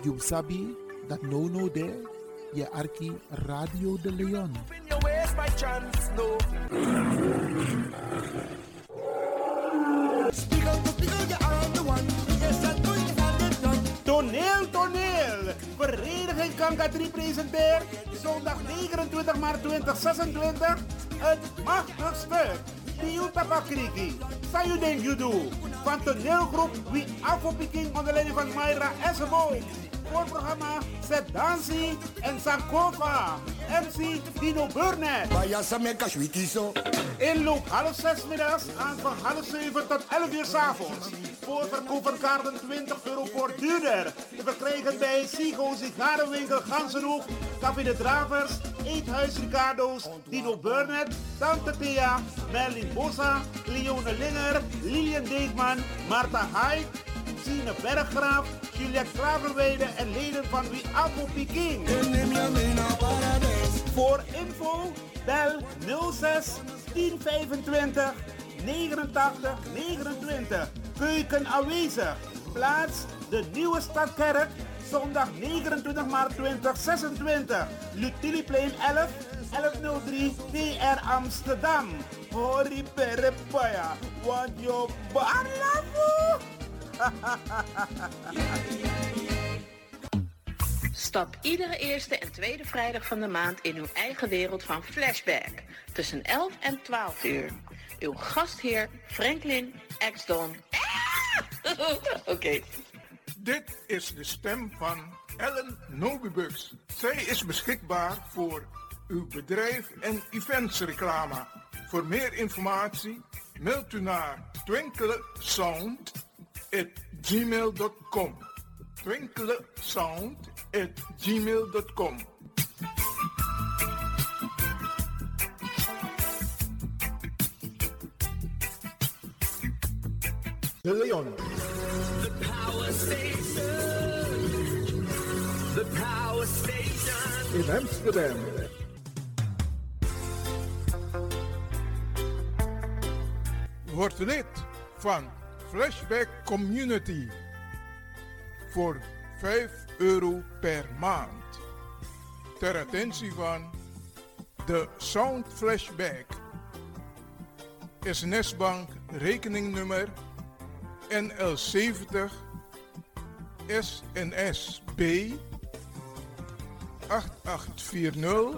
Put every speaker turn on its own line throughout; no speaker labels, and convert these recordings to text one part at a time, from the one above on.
You sabi that no there, je arki Radio de Leon.
Toneel! Vereniging Kanka 3 presenteert zondag 29 maart 2026 het machtigste Tiuta Pakriki. Sayu Den Judo van toneelgroep Wie Afo Peking onder leiding van Mayra Essebo. Voorprogramma Zet Dansi en Sankova. MC Dino Burnett. Inloop 6:30 middags aan van 6:30 tot 11 's avonds. Voorverkoop van kaarten €20 voor duurder. Te verkrijgen bij Sigo Sigarenwinkel Gansenhoef, Café de Dravers, Eethuis Ricardo's, Dino Burnett, Tante Thea, Merlin Bossa, Leone Linger, Lilian Deekman, Marta Haid, Sine Berggraaf, Juliette Klaverweide en leden van Wie Afo Peking. Voor info bel 06 1025 89 29. Keuken aanwezig. Plaats de Nieuwe Stadkerk. Zondag 29 maart 2026. Lutiliplein 11 1103 TR Amsterdam. Hori perepaya. Want je barlavo.
Stap iedere eerste en tweede vrijdag van de maand in uw eigen wereld van Flashback. Tussen 11 en 12 uur. Uw gastheer Franklin X-Don. Oké.
Dit is de stem van Ellen Nobibux. Zij is beschikbaar voor uw bedrijf en eventsreclame. Voor meer informatie mailt u naar twinklesound@gmail.com. twinklesound@gmail.com.
De Leon.
The Power Station. The Power Station.
In Amsterdam.
Word lid van Flashback Community voor €5 per maand. Ter attentie van de Sound Flashback. SNS-bank rekeningnummer NL70 SNSB 8840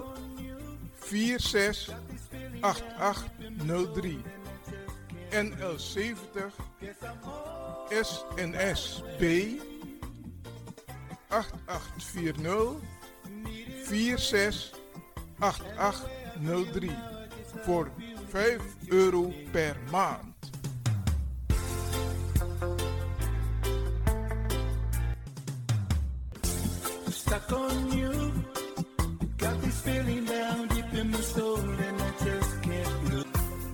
468803 NL70 SNSB 8840 468803 voor €5 per maand.
Stuck on you. Got this feeling down deep in my soul and I just can't look.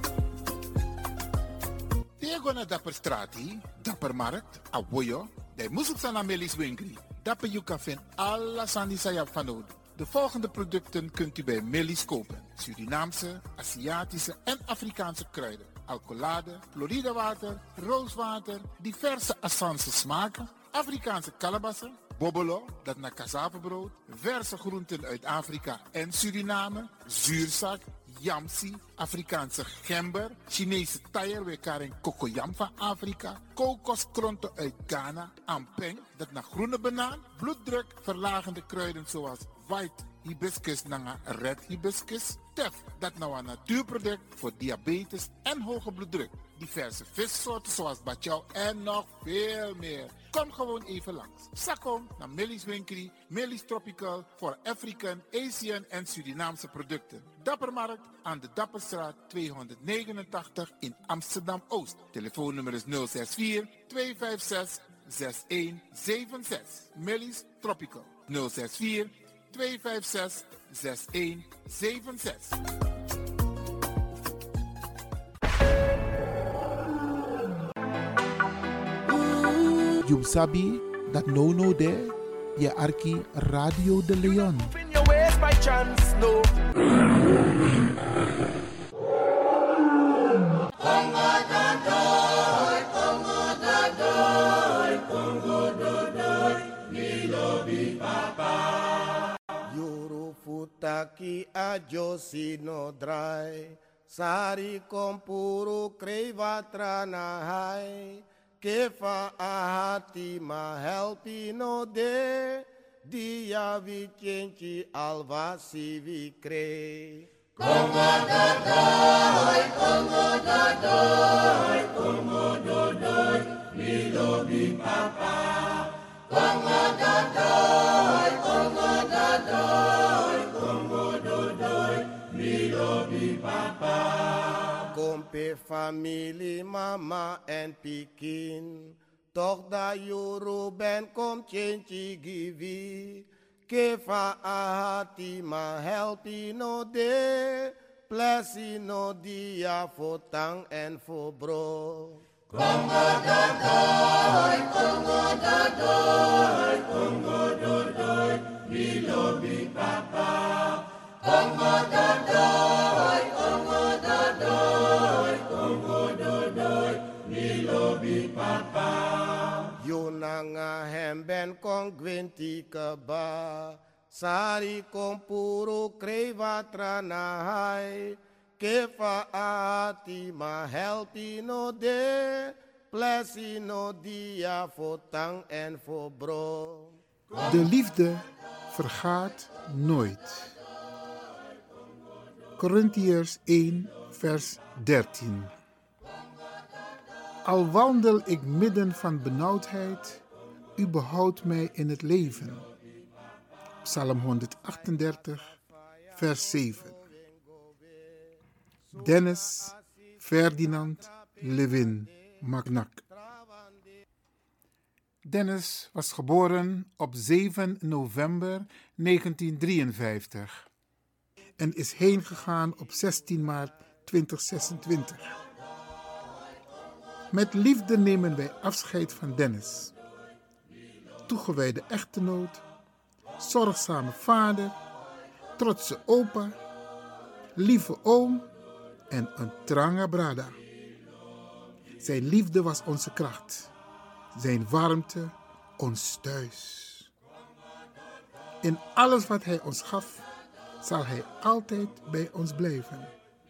Diego na Dapper Strati, Dapper Markt, Aboyo, de Musuksana Melis Winkri. Dapper Yuka vindt alla Sandi Sayap van nodig. De volgende producten kunt u bij Melis kopen: Surinaamse, Aziatische en Afrikaanse kruiden, alcoholade, Florida water, rooswater, diverse Assange smaken, Afrikaanse kalebassen, bobbelo, dat naar cassavebrood, verse groenten uit Afrika en Suriname, zuurzak, yamsi, Afrikaanse gember, Chinese taier, we karen kokoyam van Afrika, kokoskronten uit Ghana, ampeng, dat naar groene banaan, bloeddruk, verlagende kruiden zoals white hibiscus naar red hibiscus, tef, dat nou een natuurproduct voor diabetes en hoge bloeddruk, diverse vissoorten zoals bachao en nog veel meer. Kom gewoon even langs. Sakkom naar Millie's Winkri, Millie's Tropical voor African, Asian en Surinaamse producten. Dappermarkt aan de Dapperstraat 289 in Amsterdam-Oost. Telefoonnummer is 064 256 6176. Millie's Tropical 064 256 6176.
You sabi that no there, je arki Radio de Leon.
In your ways by chance, no. Congo, Congo, Congo,
taki ajo sino drai. Sari kompuru krevatra nahai. Kefa ahati ma helpi no de. Dia vicenti alva si vicre.
Congo dodoi, Milo bi papa. Congo dodoi, Milo bi papa.
Kompe family mama en pikin. Toch da juru ben kom tjentje givi. Kefa ahati ma helpi no de. Plessi no dia voor tang en voor bro.
Congo dodoi, Milo bi papa. Congo dodoi, Milo bi papa.
Yunanga hemben kong gwenti keba. Sari kong puro krevatra nahai. Kefa ati ma helpi no de. Plessi no dia voor tang en voor bro.
De liefde vergaat nooit. Korintiërs 1 vers 13. Al wandel ik midden van benauwdheid, u behoudt mij in het leven. Psalm 138 vers 7. Dennis Ferdinand Lewin Magnac. Dennis was geboren op 7 november 1953 en is heengegaan op 16 maart 2026. Met liefde nemen wij afscheid van Dennis. Toegewijde echtgenoot, zorgzame vader, trotse opa, lieve oom en een trange brada. Zijn liefde was onze kracht, zijn warmte ons thuis. In alles wat hij ons gaf, zal hij altijd bij ons blijven.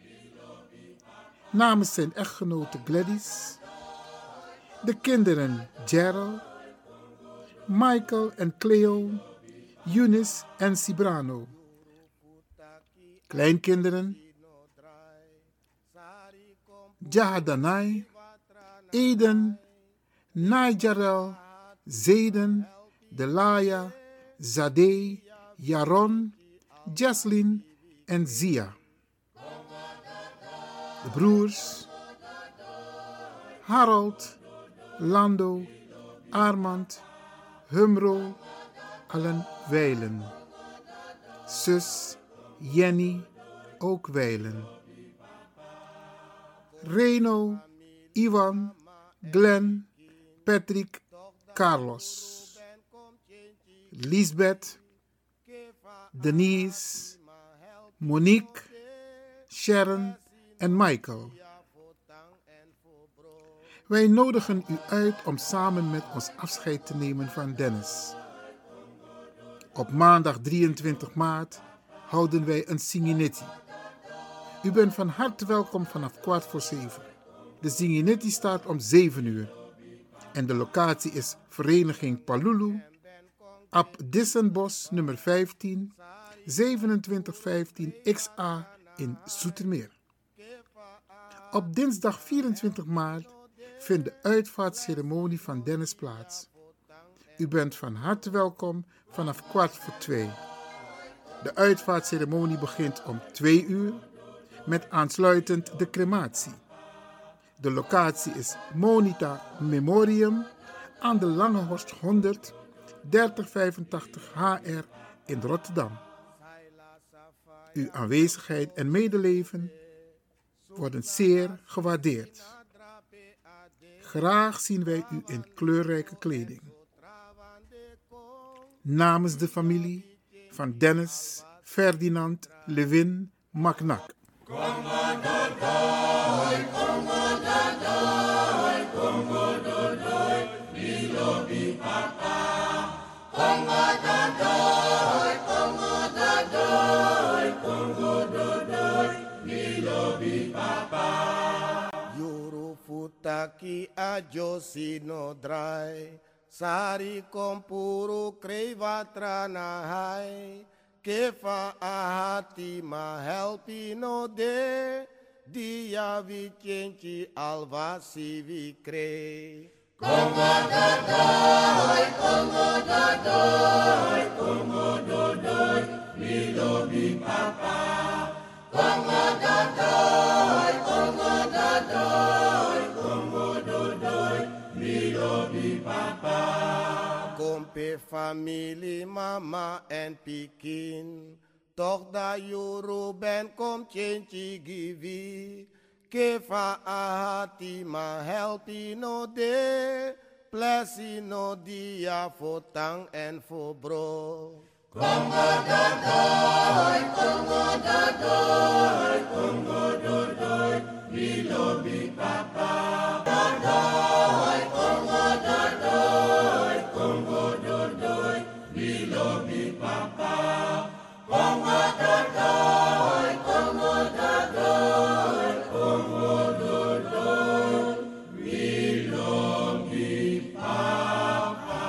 Namens zijn echtgenote Gladys, de kinderen Gerald, Michael en Cleo, Eunice en Cibrano, kleinkinderen Jahadanai, Eden, Nijarel, Zeden, Delaya, Zadeh, Jaron, Jaslyn en Zia. De broers Harold, Lando, Armand, Humro, allen wijlen. Zus Jenny ook wijlen. Reno, Ivan, Glenn, Patrick, Carlos. Lisbeth, Denise, Monique, Sharon en Michael. Wij nodigen u uit om samen met ons afscheid te nemen van Dennis. Op maandag 23 maart houden wij een Singinetti. U bent van harte welkom vanaf 6:15. De Singinetti start om 7 uur. En de locatie is Vereniging Palulu, Ab Dissenbos nummer 15, 2715 XA in Zoetermeer. Op dinsdag 24 maart vindt de uitvaartceremonie van Dennis plaats. U bent van harte welkom vanaf 2:15. De uitvaartceremonie begint om 2 uur met aansluitend de crematie. De locatie is Monita Memorium aan de Langehorst 100 3085 HR in Rotterdam. Uw aanwezigheid en medeleven worden zeer gewaardeerd. Graag zien wij u in kleurrijke kleding. Namens de familie van Dennis Ferdinand Lewin Magnac.
ki a josi no dry. Sari kompuru kreva trana hai. Kefa ahati ma helpi no de. Dia vicenti alvasi vi cre.
Congo dodoi, mi lobi papa. Congo dodoi, mi lobi papa.
Kompe family mama en pikin. Toch da juru ben kom change givi. Kefa ahati ma helpi no de. Plesi no dia for tang en for bro.
Congo dodoi, mi lobi papa. Congo dodoi, mi lobi papa. Congo dodoi, mi lobi papa.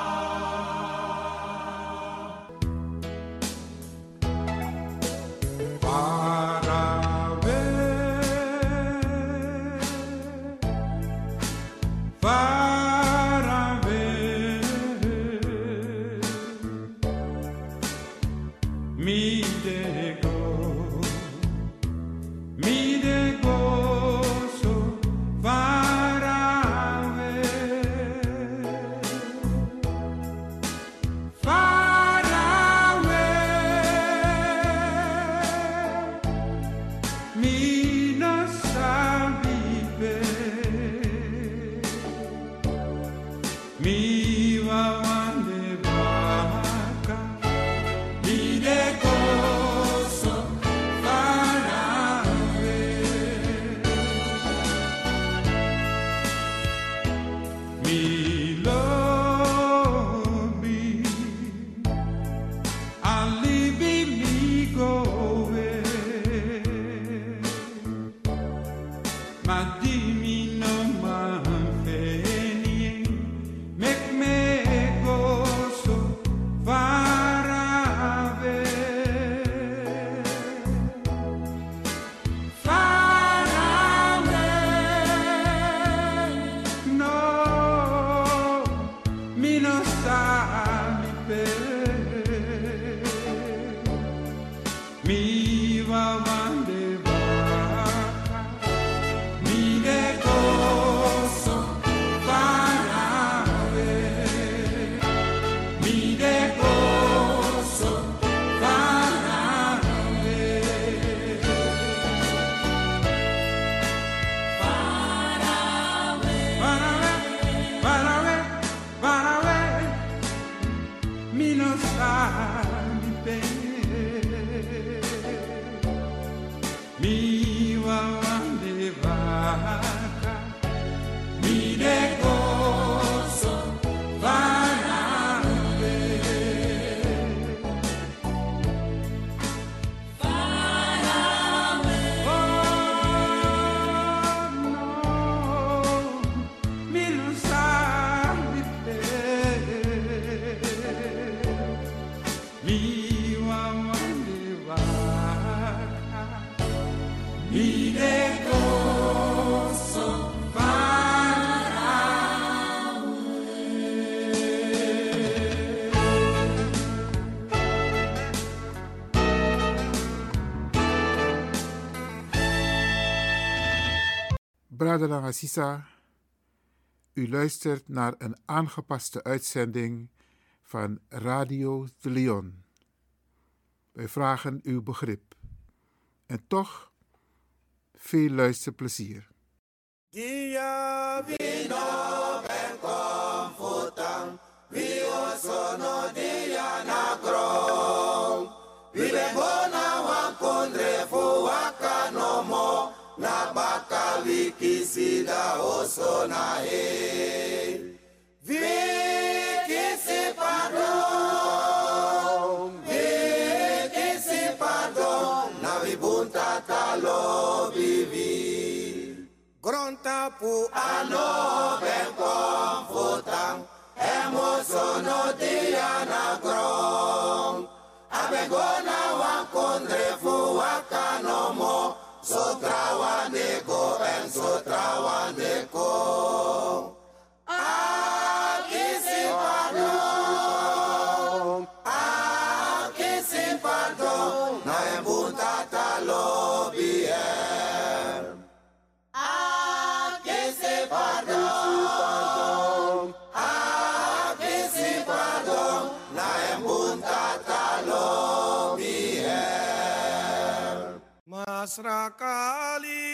Brother Assisa, u luistert naar een aangepaste uitzending van Radio de Leon. Wij vragen uw begrip. En toch veel luisterplezier.
Dia vino ben confutang, vi osono dia na grong. Vi ben bona wan kondre fu waka no mo, na baka wiki sida osona he. Vi kisi pardon, na vi bunta talo vivi. Gronta pu ano sono dia na grong. Abegona wakondre fu wakanomo. Sotra waneko en sotra waneko. Akisi pardon, na embunta talobi Akisi pardon, na embunta talobi
Masrakali,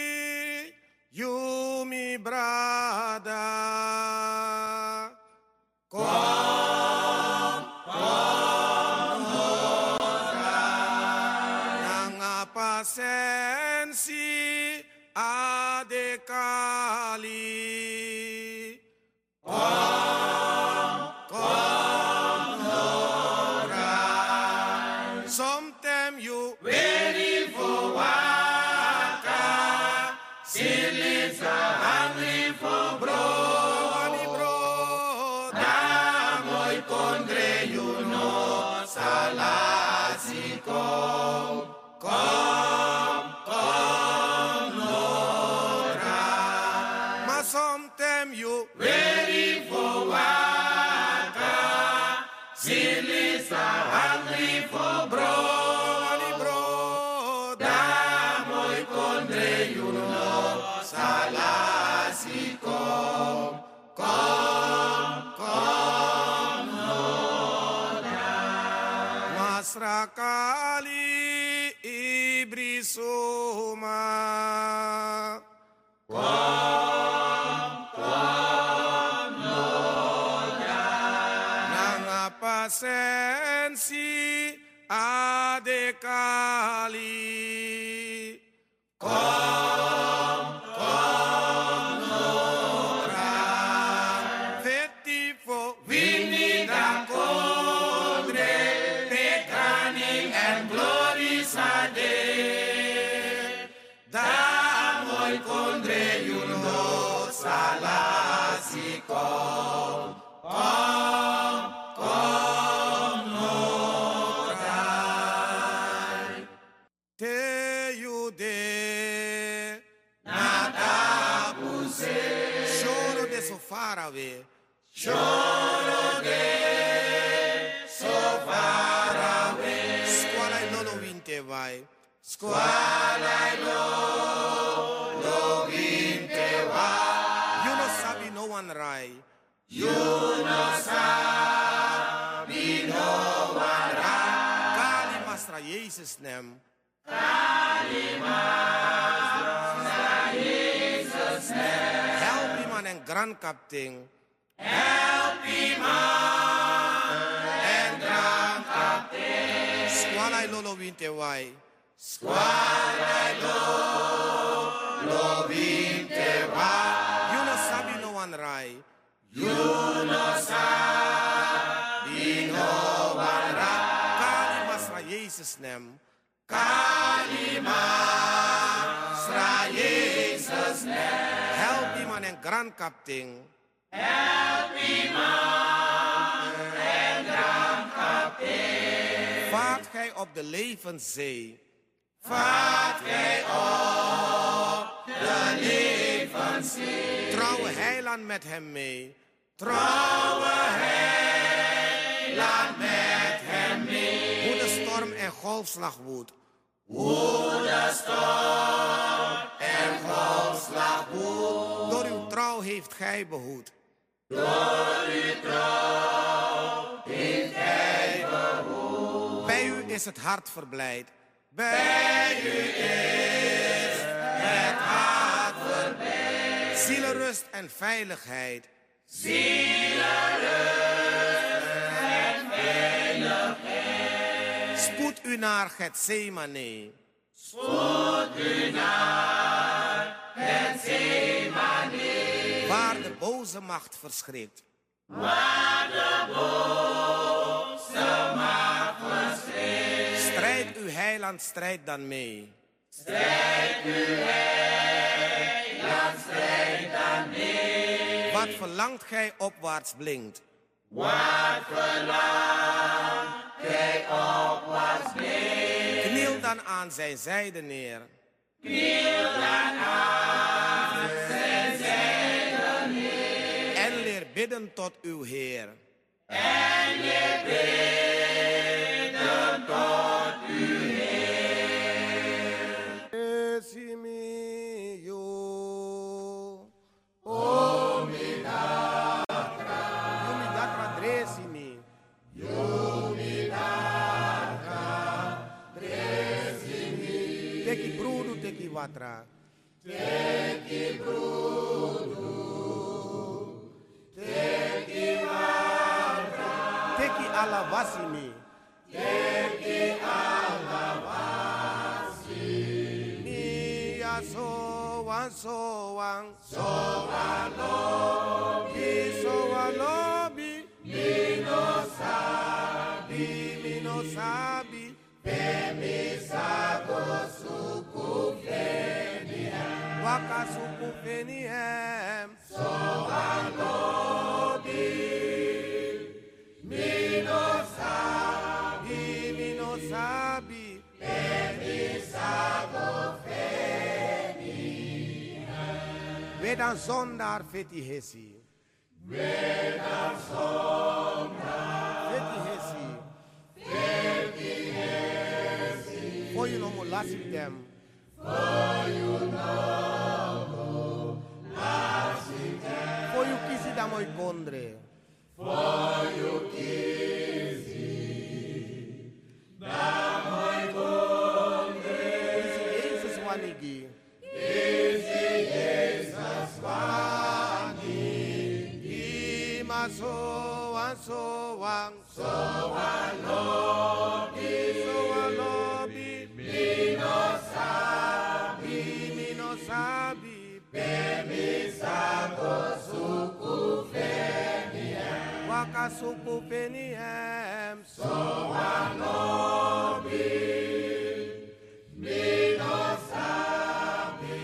you mi brada. Sensi adekali Sometime you ready for waka. Silly hungry for bro. Damoy kondre you know salasiko. Sometime you ready for waka. Silly hungry for bro. Damoy kondre you know salasiko. Masrakali ibrisuma. Sensi adekali Fettifo vini da condre Pekaning and glory sade Damoy kondre you know salasiko far away. Choro de so far away. Squalai lolo vinte vai. Squalai lolo vinte vai. You no sabi no one rai. You no sabi no one rai. Kali masra Jesus nem. Kali masra Jesus nem. Help him and grand captain. Help him and grand captain. Squalai lolo vinte vai. Squalai lolo vinte vai. You no sabi no one rai. You no sabi no one rai. Kali masra Jesus nem. Kali masra Jesus nem. Help him and grand captain. Help him and grand captain. Vaart gij op de levenszee. Vaart gij op de levenszee. Trouwe heiland met hem mee. Trouwe heiland met hem mee. Hoe de storm en golfslag woedt. Hoe de storm en golfslag woedt. Door uw trouw heeft gij behoed. Door uw trouw heeft gij behoed. Bij u is het hart verblijd. Bij u is het hart verblijd. Zielenrust en veiligheid. Zielenrust en veiligheid. Spoed u naar Getsemane. Spoed u naar Getsemane. Waar de boze macht verschrikt. Waar de boze macht verschrikt. Strijd uw heiland, strijd dan mee. Strijd uw heiland, strijd dan mee. Wat verlangt gij opwaarts blinkt.
Wat verlang, kijk opwaarts neer.
Kniel dan aan zijn zijde neer.
Kniel dan aan zijn zijde neer.
En leer bidden tot uw Heer.
En leer bidden tot uw Heer.
Esimio.
Omidatra.
Yumidatra dresimi.
Yumidatra. Dresimi.
Teki brudu teki watra.
Teki brudu. Teki watra.
Teki alavasimi.
Teki alavasimi.
Mia soan soan.
Soan lobi.
Soan lobi.
Mino sabi.
Mino sabi.
Pemisago suku feniem.
Waka suku feniem.
Soan lobi. Mino sabi.
Mino sabi.
Pemisago feniem.
Wedan zondar feti hesi.
Wedan zondar
Feti hesi.
feti hesi.
For you no more lasting them.
For you know lasitem.
For you kisi da moi kondre.
For you kisi damoy gonde.
Jesus wanigi.
Kisi Jesus wanigi.
Ima soan soan.
Soan lobi.
Soan lobi.
Mino sabi.
Mino sabi.
Pemisago suku feniem.
Waka suku feniem.
Soan lobi. Mino sabi.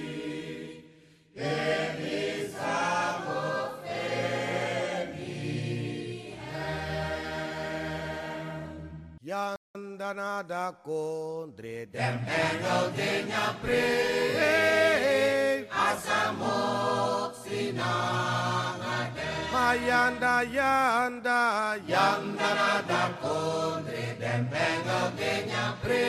Pemisago
Yandana da kondre
Dem engel dinya pre. Asamok sinangate.
Mayanda yanda
Yanda nada kondre. Dem engel dinya pre.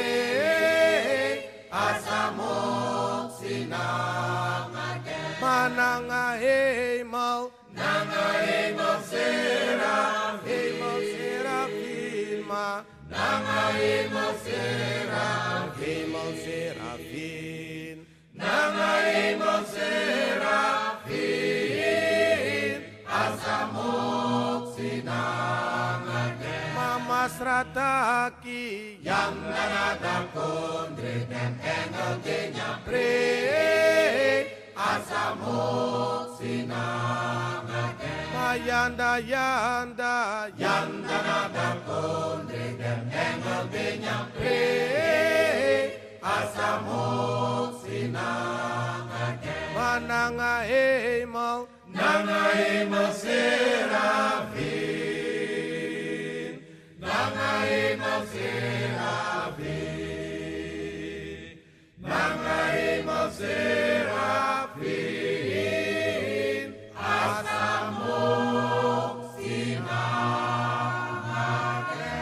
Asamok sinangate.
mananga hemel
Nanga hemel seraf.
hemel serafima
Nanga hemel seraf.
hemel serafin
Nanga hemel serafin. Asamok sinangate.
mama strataki
Yang nanada kondre. Dem engel dinya pre. Asamok sinangate.
mayanda yanda
Yanda nada kondre. Dem engel dinya pre. Asamok sinangate.
mananga hemel
Nanga hemel serafin. Nanga hemel serafin. Nanga hemel serafin. Asamok sinangate.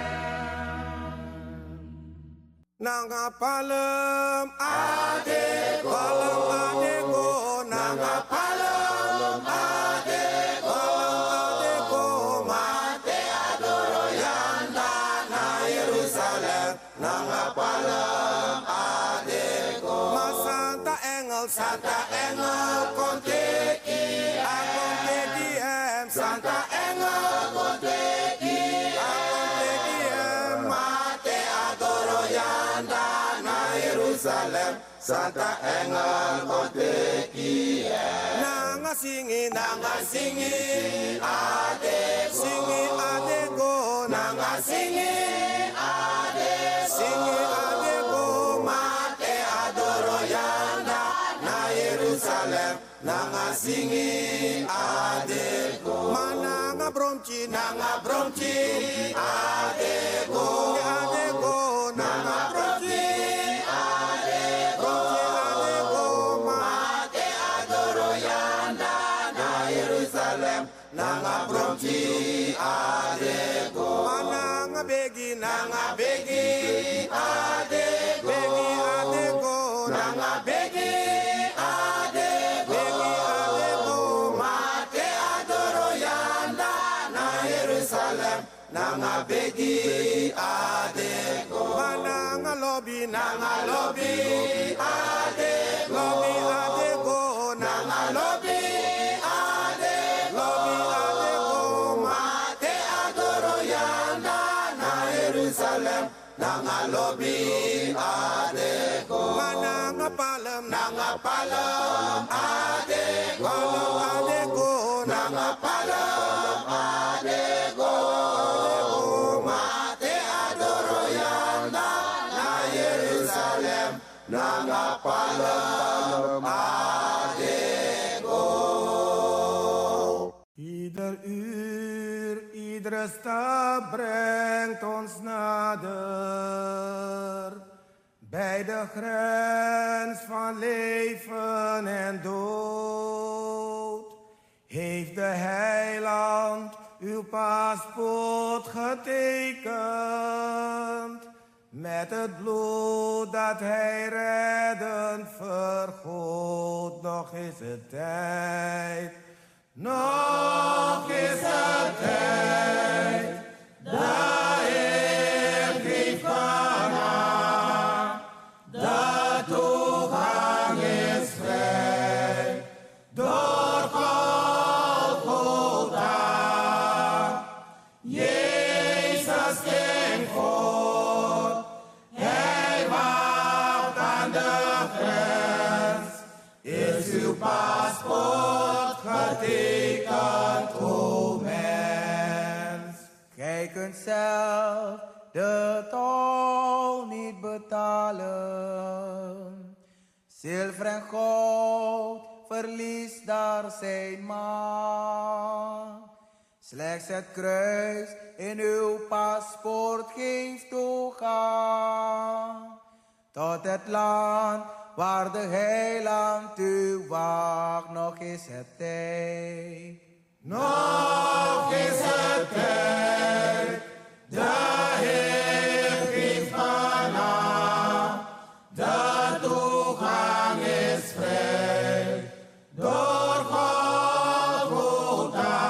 nanga palem adego palem adego nanga palem adego
Mate adoro yanda na Yerusalem. Nanga palem adeko.
ma santa engel
Santa engel konteki.
akonteki em
Santa engel konteki.
akonteki em
Mate adoro yanda na Yerusalem. Santa engel konteki.
nanga singi
Nanga singi adeko.
singi adego
Nanga singi adeko.
singi adego
Mate adoro yanda na Yerusalem. Nanga singi adeko.
mananga nanga bromchi, nanga bromchi, adego, adego, nanga bromchi, adego, adego, mate adoro yanda na Jerusalem, nanga bromchi, adego, nanga begi, adego, begi adego, nanga begi, adego, mate adoro yanda na Jerusalem, nanga begi adego, nanga lobby, adego, lobby adego, nanga lobby adego, mate adoro yanda na Jerusalem, nanga lobby adego, nanga palem, adego, adego, nanga palem, adego, mate adoro yanda na Jerusalem, nanga palem, adego.
Ieder uur, iedere stap brengt ons nader bij de grens van leven en dood. Heeft de heiland uw paspoort getekend met het bloed dat hij reddend vergoot. Nog is het tijd, nog is het tijd, de Heer geeft Kana, de toegang is vrij, door Golgotha. Jezus ging voort, hij wacht aan de grens, is uw paspoort getekend, o mens. Gij kunt zelf de tol niet betalen. Zilver en goud verliest daar zijn macht. Slechts het kruis in uw paspoort geeft toegang tot het land waar de heiland u wacht. Nog is het tijd, nog is het tijd, de Heer geeft Kana, de toegang is vrij, door Golgotha.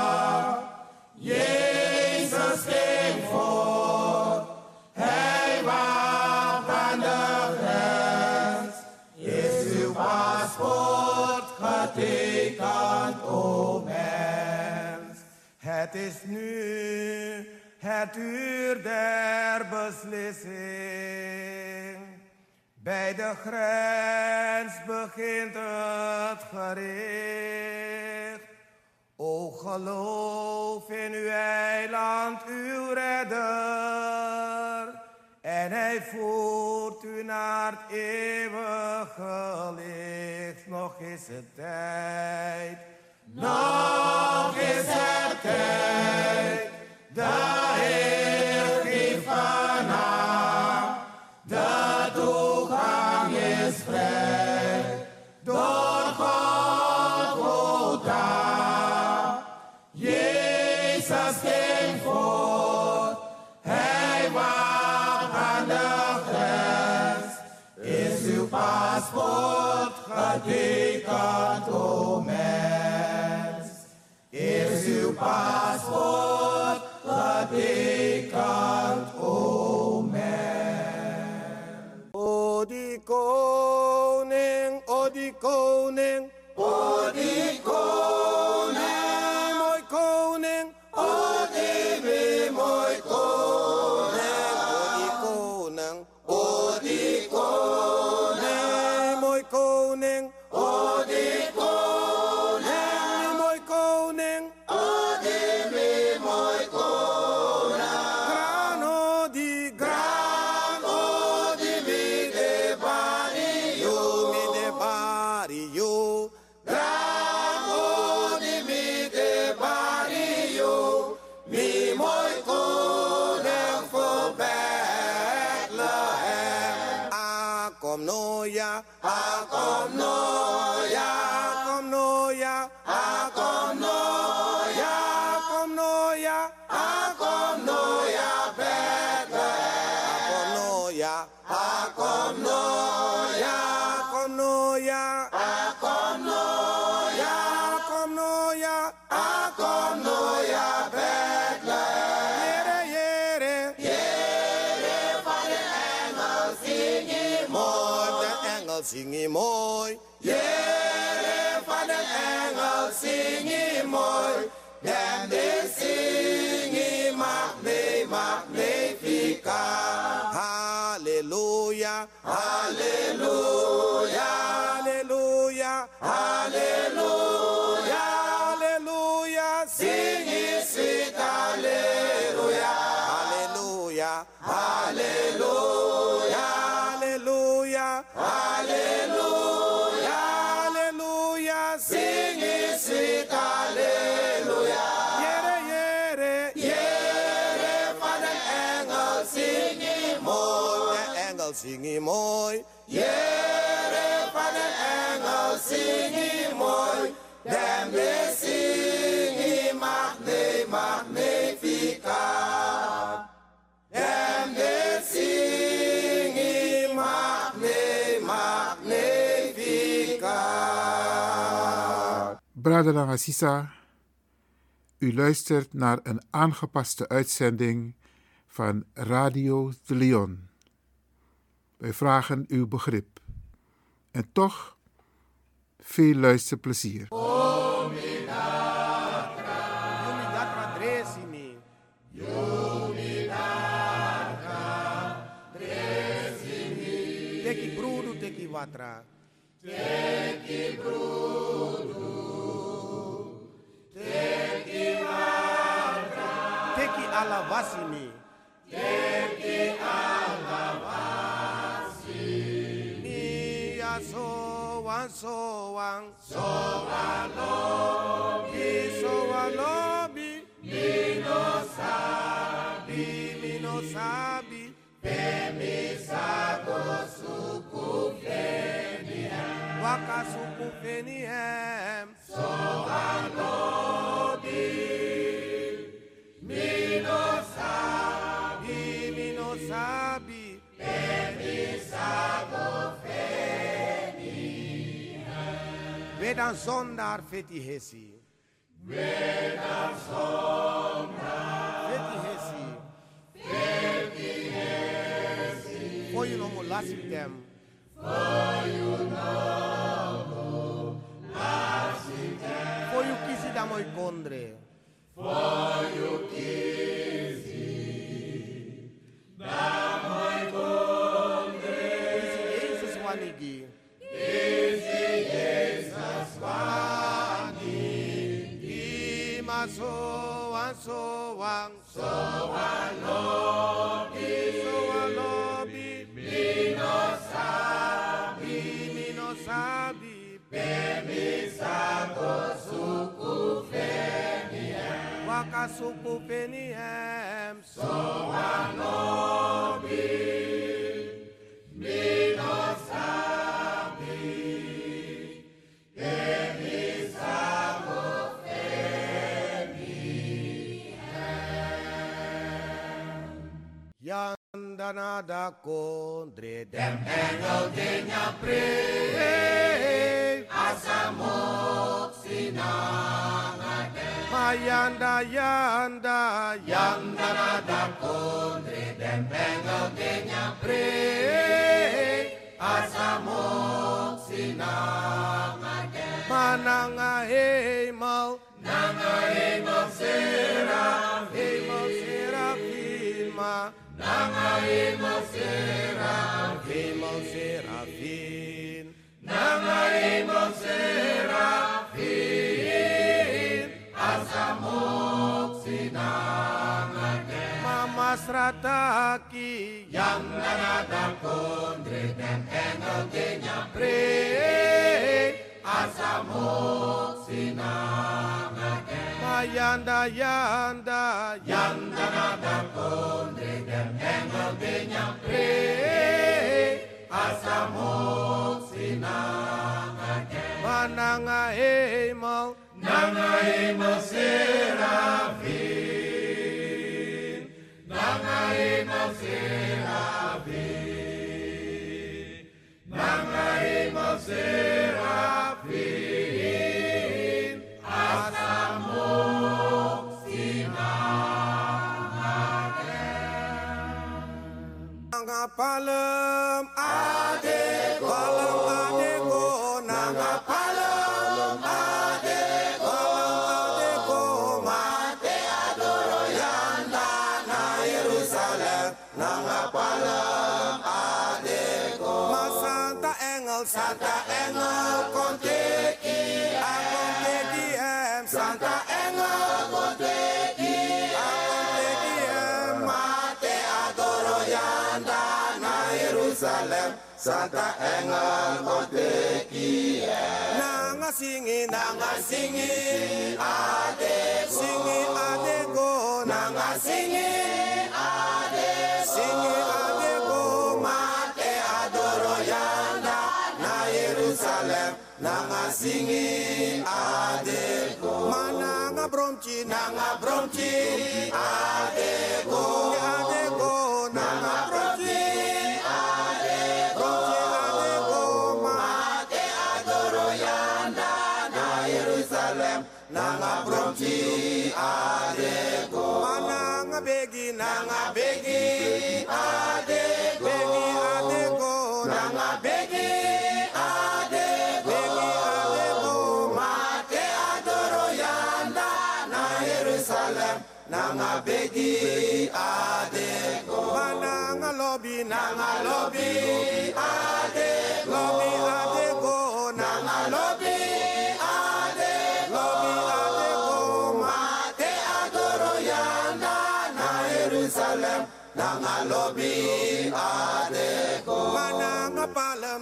Jezus ging voort, hij wacht aan de grens, is uw paspoort getekend, o mens. Het is nu het uur der beslissing. Bij de grens begint het gericht. O geloof in uw eiland, uw redder. En hij voert u naar het eeuwige licht. Nog is het tijd, nog is het tijd, de Heer geeft Kana, de toegang is vrij, door Golgotha. Jezus ging voort, hij wacht aan de grens, is uw paspoort getekend, o mens, is uw paspoort getekend, o mens. O die koning, o die koning, o die koning, mooi koning, o die mooi koning, o die koning, mooi koning, o die koning, mooi koning, o die ya, akom no ya, akom no ya, akom no ya, akom no ya, akom no ya, Bethlehem, akom no ya, akom no ya, akom no ya, akom no ya, akom no ya, akom no ya, Bethlehem, Jere, Jere, van de engel zing je mooi, de engel zing je mooi, Jere, van de engel zing je mooi, en de zing je magnifica, halleluja, halleluja, halleluja, halleluja, halleluja, zing je sweet, halleluja, halleluja, halleluja, halleluja, halleluja, halleluja, zing je sweet, halleluja, Jere, Jere, Jere, van de engel zing je mooi, de engel zing je mooi, Jere, van de engel zing je mooi, dem de zing je magnifica, dem de zing je magnifica.
Brother Langasisa, u luistert naar een aangepaste uitzending van Radio de Leon. Wij vragen uw begrip. En toch veel luisterplezier.
Yumidatra dresimi. Yumidatra dresimi. Teki brudu, teki watra. Teki brudu. Teki watra. Teki alavasimi. Teki alavasimi. Mia soan soan. Soan lobi. Soan lobi. Mino sabi. Pemisago suku feniem. Waka suku feniem. Soan lobi. Mino sabi. Pemisago feniem. Wedan zonder feti hesi. Wedan zonder feti hesi. For you no more last with them. For you no more last with them. For you kisi da moi kondre. For you kisi da moi kondre. Kisi Jesus wanigi. Kisi Jesus wanigi. Ma soan soan soan lobi soan lobi. Mino sabi, pemisago suku feniem. Waka suku feniem. Soan lobi, mino sabi, pemisago feniem. Yandana da kondre dem engel denya pre asamok sinangate mayanda yanda yandana da kondre dem engel denya pre asamok sinangate mananga hemel serafima Nanga hemel serafin. Nanga hemel serafin. Asamok sinangate. Mama strataki. Yang nanada kondre dem engel denya pre. Asamok sinangate. Mayanda yanda. Yanda nada kondre dem engel denya pre.
asamoksi nangaken.
Mananga hemel,
nanga hemel serafin, nanga hemel serafin, nanga hemel serafin, asamoksi nangaken.
nanga palem adeko, palem adeko, nanga palem adeko, adeko, mate adoro yanda na Yerusalem, nanga palem adeko. Ma Santa Engel, Santa Engel, konteki, konteki em, Santa Engel, konteki, konteki em, mate adoro yanda na Yerusalem, Santa Engel, konteki em. Nanga singi, adeko, singi adeko, nanga singi adeko, singi adeko, mate adoro yanda na Yerusalem, nanga singi adeko. Mananga bromchi, adeko, adeko, nanga bromchi, adeko, adeko, mate adoro yanda na Yerusalem, nanga bromchi, adeko. Mananga begi, adeko, begi adeko, nanga begi adeko, begi adeko, mate adoro yanda na Yerusalem, nanga begi adeko. Mananga lobby, adeko, lobby adeko, nanga lobby adeko, lobby adeko, mate adoro yanda na Yerusalem, nanga lobby adeko. Mananga palem,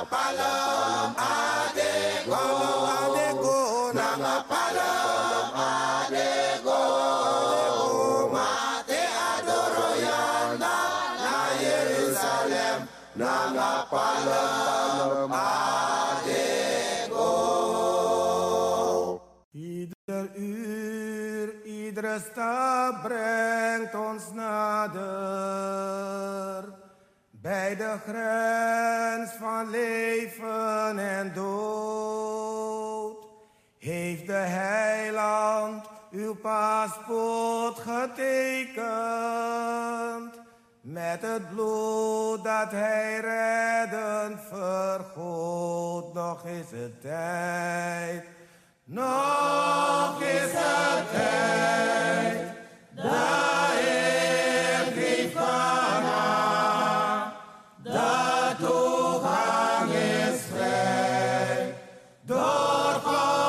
adeko, adeko, nanga palem adeko, mate adoro yanda na Yerusalem, nanga palem adeko. Ieder uur, iedere stap brengt ons nader bij de grens van leven en dood. Heeft de heiland uw paspoort getekend met het bloed dat hij reddend vergoot. Nog is het tijd, nog is het tijd, de Heer geeft aan, de toegang is vrij, door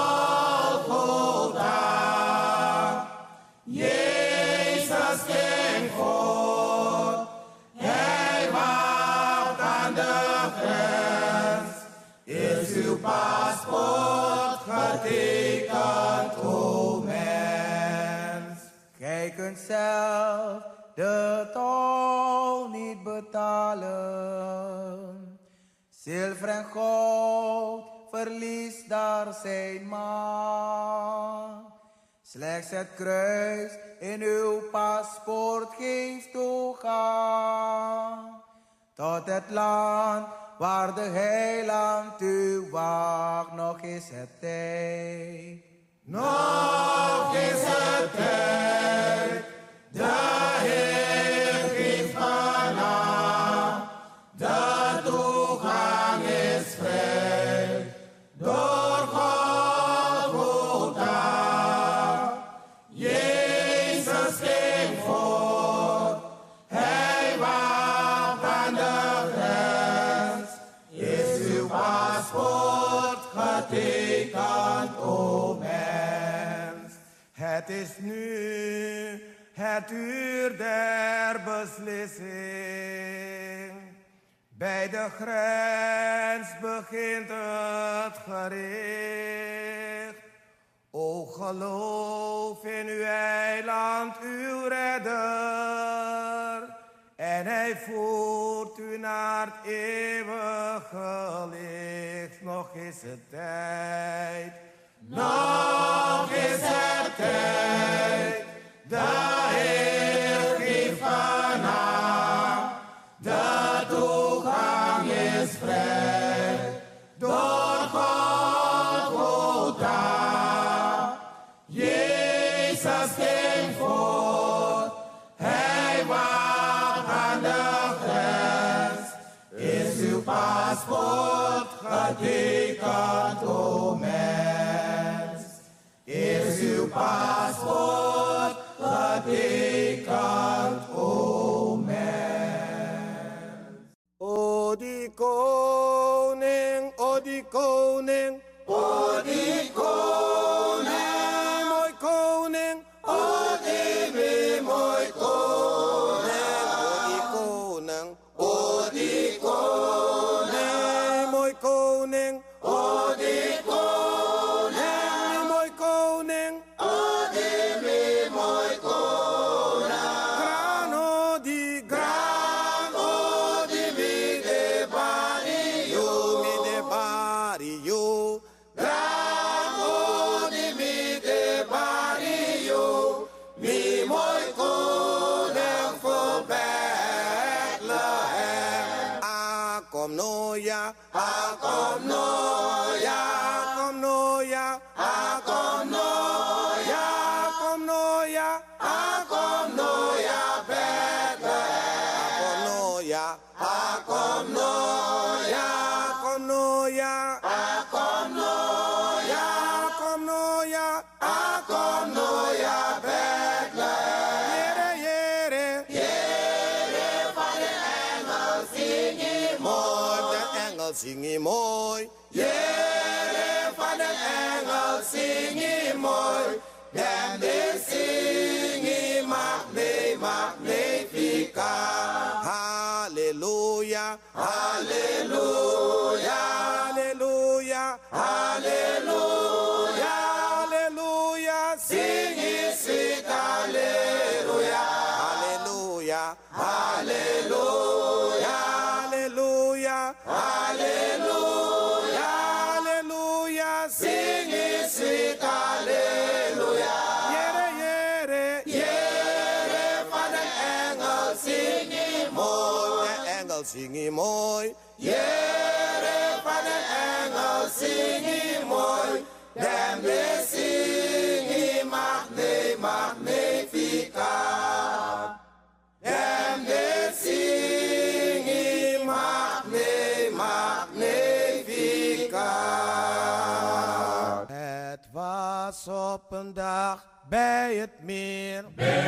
Golgotha. Jezus ging voor, hij wacht aan de grens, is uw paspoort getekend, o mens. Kijk eens zelf de tol niet betalen. Zilver en goud verliest daar zijn macht. Slechts het kruis in uw paspoort geeft toegang tot het land waar de heiland u wacht. Nog is het tijd, nog is het tijd, de Heer geeft aan, de toegang is vrij, door Golgotha. Jezus ging voor, hij wacht aan de grens, is uw paspoort getekend, o mens. Het is nu het uur der beslissing. Bij de grens begint het gericht. O geloof in uw eiland, uw redder.
En hij voert u naar het eeuwige licht. Nog is het tijd. Nog is het tijd. De Heer geeft vanaf. De toegang is vrij. Door Golgotha. Jezus ging voort. Hij wacht aan de grens. Is uw paspoort getekend, o mens? Is uw paspoort getekend, o mens? O die koning, o die koning, o die koning, mooi koning, o die mooi koning, o die koning, mooi koning, o die koning, mooi koning, o die mooi koning, grano di mi de barrio, grano di mi de barrio, mi mooi koning voor Bethlehem. Kom nou ja, kom nou ja, kom nou ja, kom nou ja, kom nou ja, kom nou ja, Bethlehem. Kom nou ja, kom nou ja, kom nou ja, kom nou ja, kom nou ja, kom nou ja, Bethlehem. Jere, jere, van de engel zing je mooi, de engel zing je mooi. Jere, van de engel zing je mooi, en de zing je magnifica. Halleluja, halleluja, halleluja, halleluja, halleluja, zing je sweet halleluja, halleluja, halleluja, halleluja, halleluja, halleluja, zing je sweet halleluja. Jere, jere, jere, van de engel zing je mooi, de engel zing je mooi. Jere, van de engel zing je mooi, dem de zing je magnifica. Dem de zing je magnifica. Het was op een dag bij het meer.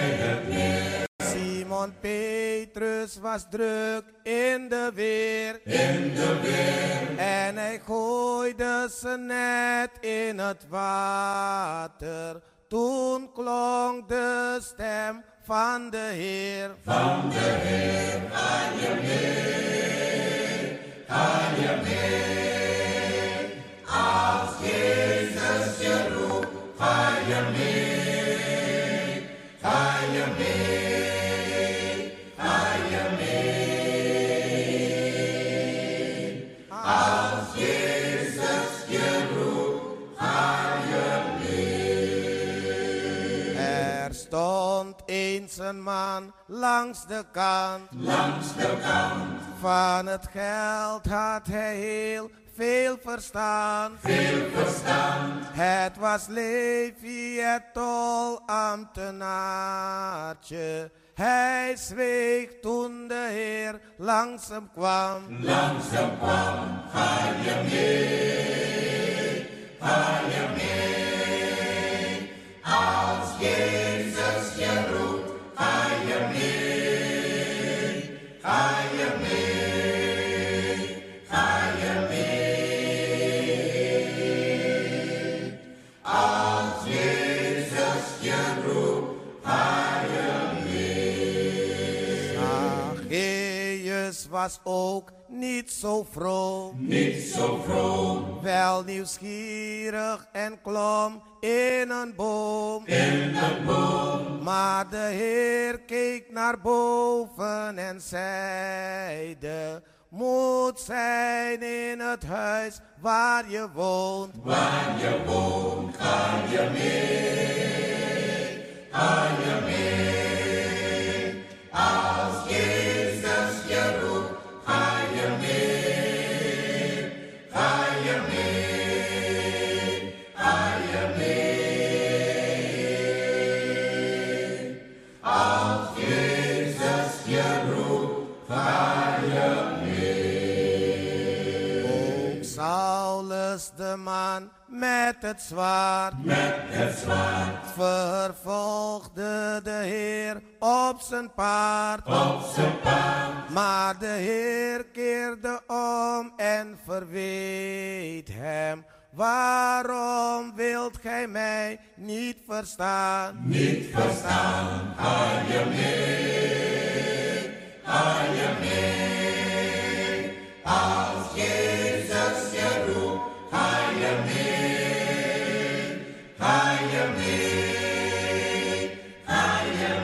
Simon Petrus was druk in de weer. En hij gooide zijn net in het water. Toen klonk de stem van de Heer. Van de Heer, ga je mee, ga je mee. Als Jezus je roept, ga je mee, ga je mee, ga je mee. Als Jezus je roept, ga je mee. Er stond eens een man langs de kant van het geld had hij heel veel verstand. Het was Levi, het tolambtenaartje. Hij zweeg toen de Heer langs hem kwam. Ga je mee, ga je mee. Als Jezus je roept, ga je mee, ga je mee, ga je mee. Als Jezus je roept, ga je mee. Jezus was ook niet zo vroom.
Niet zo vroom.
Wel nieuwsgierig en klom in een boom.
In een boom.
Maar de Heer keek naar boven en zeide: moet zijn in het huis waar je woont.
Waar je woont, ga je mee. Ga je mee. Als Jezus je roept, ga je mee. Ga je mee. Ga je mee. Als Jezus je roept, ga je mee.
Ook Saulus de man met het zwaard, vervolgde de Heer op zijn paard. Maar de Heer keerde om en verweet hem: waarom wilt gij mij niet verstaan?
Niet verstaan, ga je mee, ga je mee. Als Jezus je roept, ga je mee, ga je mee, ga je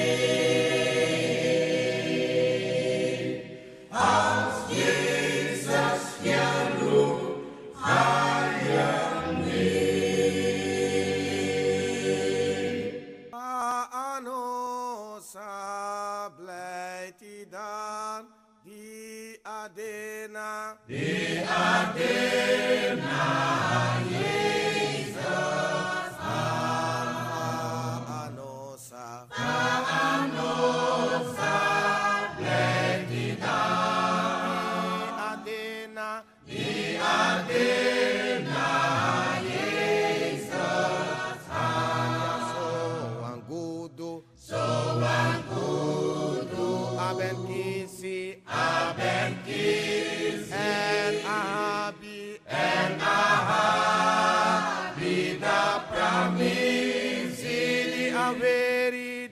mee. Als Jezus je roept, ga je mee.
Anosa blijft die dan, die Adena.
Die Adena, Jezus,
Anosa,
Anosa, blijft die dan. Die Adena, Jezus,
so angudu, aben kisi, en ahabi,
da pramisi,
di averi,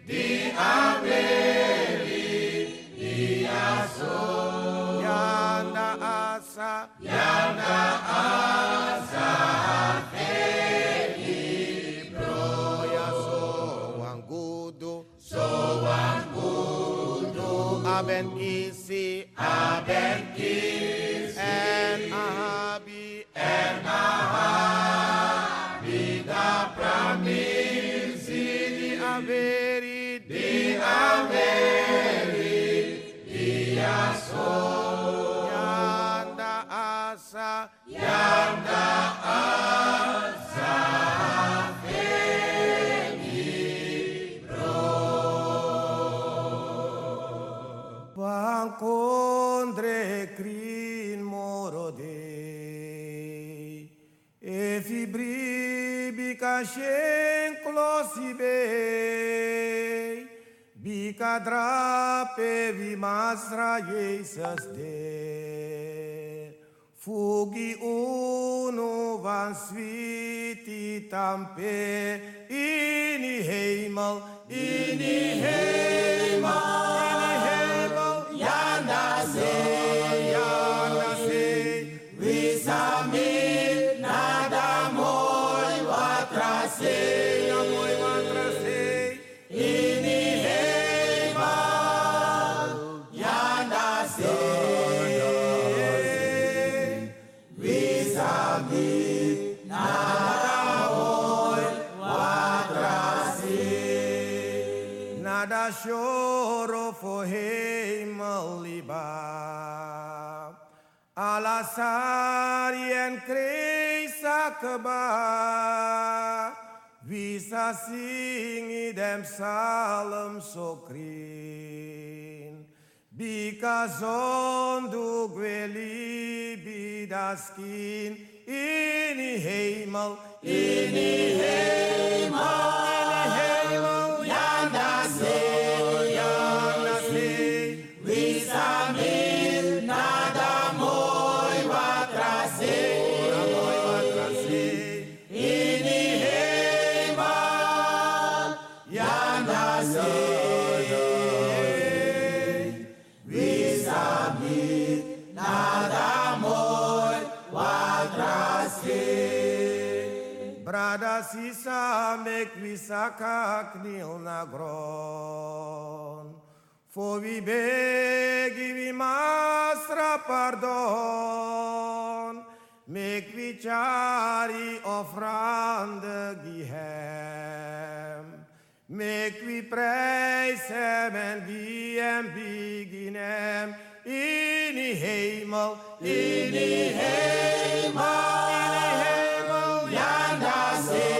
di aso,
yanda asa,
fei,
broya so angudu, aben kisi, en ahabi,
da pramisi,
di averi,
di aso,
yanda asa, Vancondre crin morode, e fibri bica shen closibe, bica drape vi masra Jesus de, fugi uno van sviti tampe, in hemel, Yanda se, visamit nada mooi watra se, ini hemel, yanda se, visamit nada mooi watra se, nada shoro for hemel liba. Alasari en kreisa keba, visa singi dem salem so krin. Bika zondu gweli bidaskin, ini hemel, yanda se, visa min nada mooi watra se, ini hemel, yanda se, visa
sisa mek wisaka knil na gron. For we beg we masra pardon. Mek we chari ofrande gihem. Mek we prijs hem en wie hem begin hem. In die hemel, in die hemel, in die hemel, ja da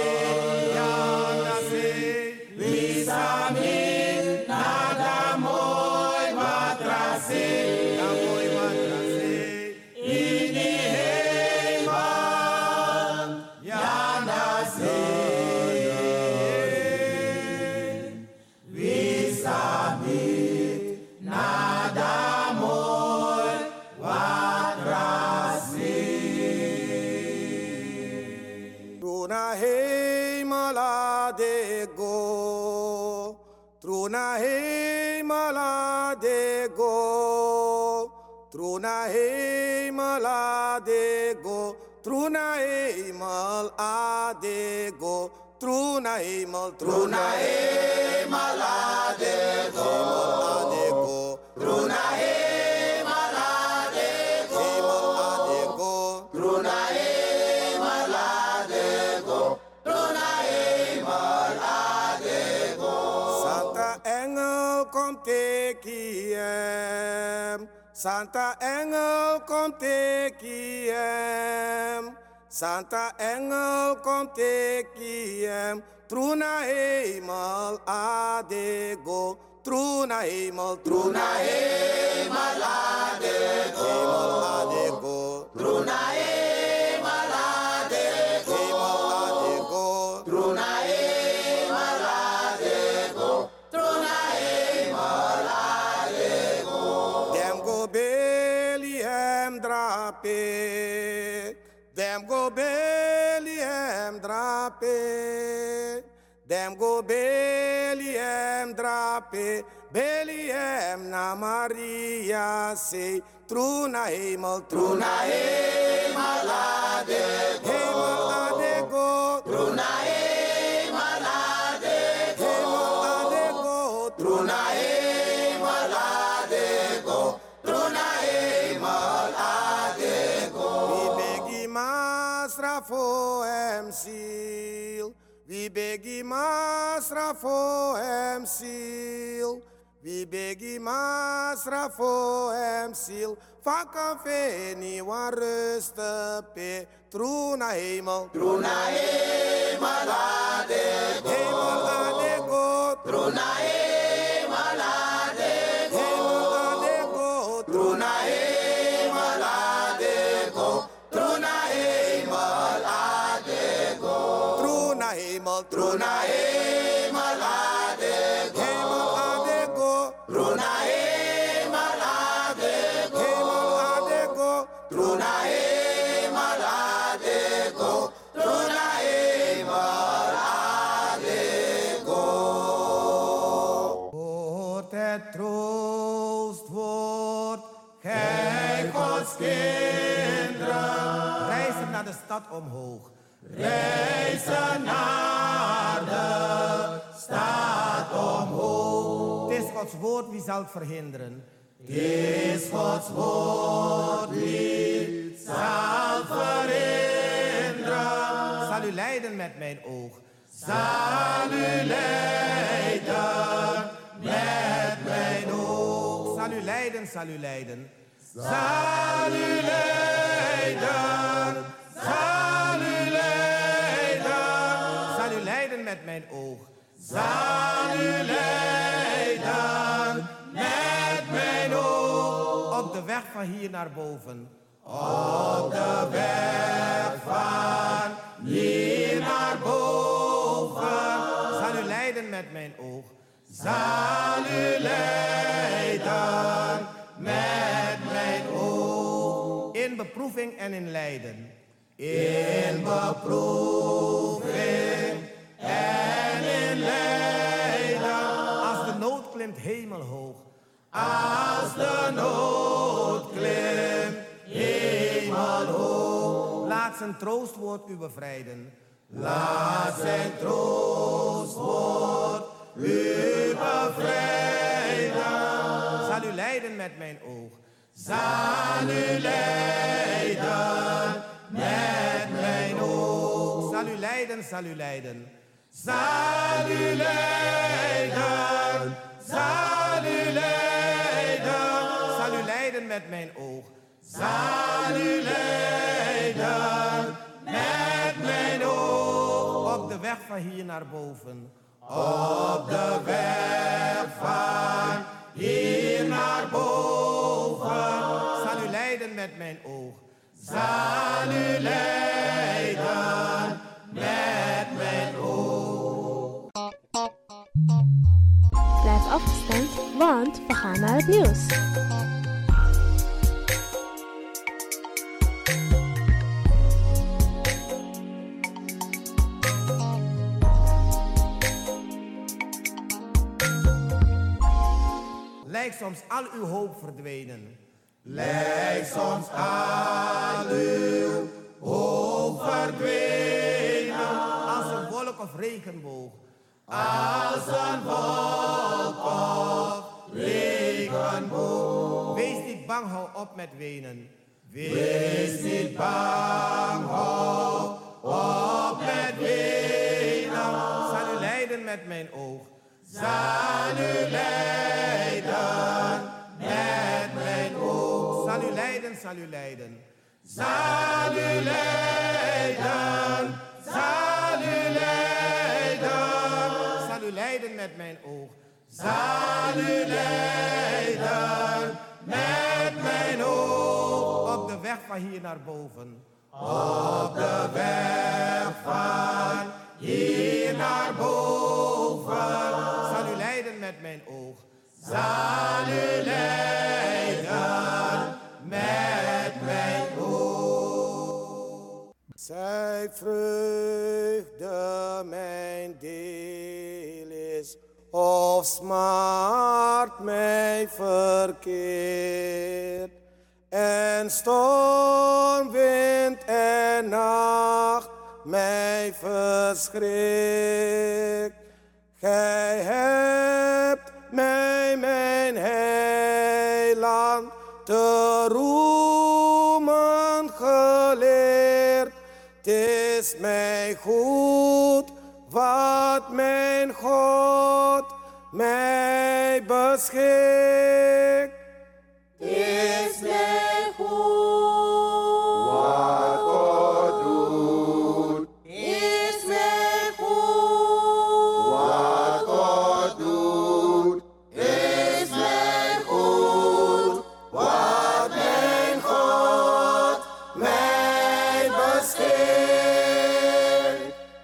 zee, wie samin na da mooi watra zee, da mooi watra zee, in die hemel, ja da zee, wie samin na da mooi watra zee. Truna hemela de go, truna hemela de go, truna hemela de go, truna hemel a de go, truna hemel, truna hemel a de go, truna hemel a de go, truna hemel a de go, truna hemel a de go. Santa Engel komt tekiem, Santa Engel komt tekiem, Santa Engel komt tekiem, truna hemel a de go, truna hemel, truna hemel a de go, truna hemel a de go, truna hemel a de go, truna hemel a de go. Dem go Bethlehem drape, dem go Bethlehem drape, dem go Bethlehem drape, Bethlehem na Maria se, truna hemel, truna hemel a de go, truna hemel a de go, truna hemel a de go, truna hemel a de go. We beg masra for hem ziel, we beg masra for hem ziel, we beg masra for hem ziel, van kan veni wan rusten pe, truna hemel, truna hemel a de go, truna hemel a de go, truna hemel a de go, truna hemel a de go, truna hemel, truna hemel a de go, truna hemel a de go, truna hemel a de go, truna hemel a de go. Hoort het troostwoord, gij Gods kinderen. Reizen naar de stad omhoog. Reizen naar de stad omhoog. Het is Gods woord, wie zal het verhinderen? Het is Gods woord, wie zal verhinderen? Zal u leiden met mijn oog? Zal u leiden met mijn oog? Zal u leiden, zal u leiden? Zal u leiden, zal u leiden? Zal u leiden met mijn oog? Zal u leiden met mijn oog? Op de weg van hier naar boven. Op de weg van hier naar boven. Zal u leiden met mijn oog? Zal u leiden met mijn oog? In beproeving en in lijden. In beproeving en in lijden. Als de nood klimt hemelhoog. Als de nood klimt hemelhoog. Laat zijn troostwoord u bevrijden. Laat zijn troostwoord u bevrijden.
Zal u leiden met mijn oog.
Zal u leiden met mijn oog.
Zal u leiden, zal u leiden.
Zal u leiden, zal u leiden.
Zal u leiden met mijn oog.
Zal u leiden met mijn oog.
Op de weg van hier naar boven.
Op de weg van hier naar boven.
Zal u leiden met mijn oog.
Zal u leiden met mijn oog.
Blijf afgestemd, want we gaan naar het nieuws.
Lijkt soms al uw hoop verdwenen.
Lijkt soms al uw hoop verdwenen.
Als een wolk of regenboog.
Als een wolk of regenboog.
Wees niet bang, hou op met wenen.
Wees niet bang, hou op met wenen.
Zal u leiden met mijn oog.
Zal u leiden met mijn oog.
Zal u leiden, zal u leiden.
Zal u leiden, zal u leiden.
Zal u leiden met mijn oog.
Zal u leiden met mijn oog.
Op de weg van hier naar boven.
Op de weg van hier naar boven.
Zal u leiden met mijn oog.
Zal u leiden met mijn oog.
Zij vreugde mijn deel is, of smart mij verkeert. En storm, wind en nacht mij verschrikt. Gij hebt mij, mijn heiland, te roemen geleerd. 'Tis mij goed wat mijn God mij beschikt.